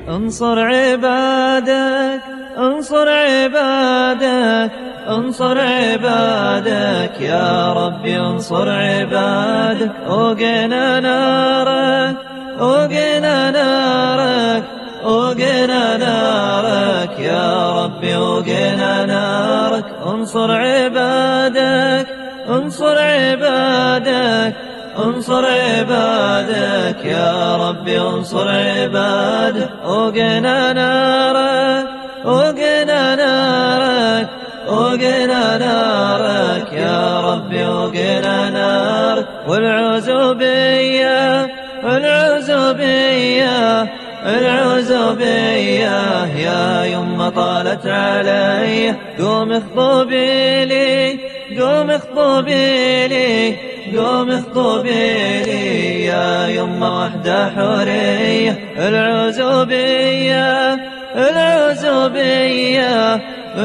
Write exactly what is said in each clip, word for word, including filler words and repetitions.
انصر عبادك انصر عبادك انصر عبادك يا ربي انصر عبادك. اوقنا نارك اوقنا نارك اوقنا نارك يا ربي اوقنا نارك. انصر عبادك انصر عبادك انصر عبادك يا ربي انصر عبادك. اوقنا نارك اوقنا نارك اوقنا نارك يا ربي اوقنا نارك. والعزوبية والعزوبية العزوبية يا يمه طالت علي. قوم اخطبي لي قوم اخطبي لي قوم اخطبي لي يا يمه وحدة حورية. العزوبية العزوبية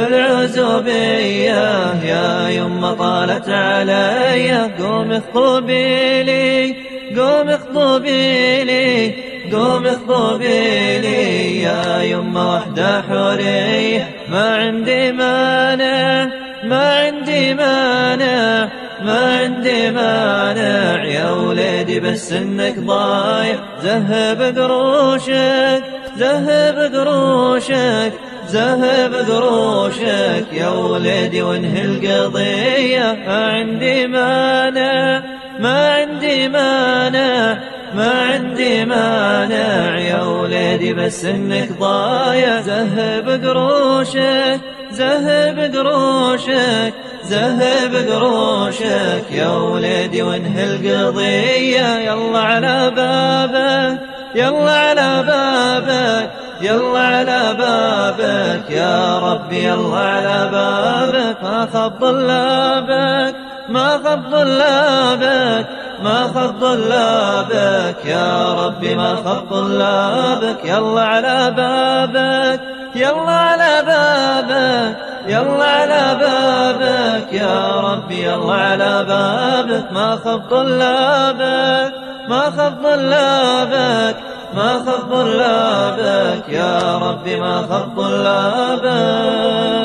العزوبية يا يمه طالت علي. قوم اخطبي لي قوم اخطبي لي قوم اخطبي لي يا يمه وحدة حورية. ما عندي مانع ما عندي مانع ما عندي مانع يا وليدي بس انك ضايع. ذهب قروشك ذهب قروشك ذهب قروشك يا وليدي وانهي القضية. ما عندي مانع ما عندي مانع ما عندي مانع يا وليدي بس انك ضايع. ذهب قروشك ذهب قروشك ذهب قروشك يا وليدي وانهي القضية. يلا على بابك يلا على بابك يلا على بابك يا ربي يلا على بابك. ما خاب طلابك ما خاب طلابك ما خاب طلابك يا ربي ما خاب طلابك. يلا على بابك يلا على بابك يلا على بابك يا ربي يلا على بابك. ما خاب طلابك ما خاب طلابك ما خاب طلابك يا ربي ما خاب طلابك.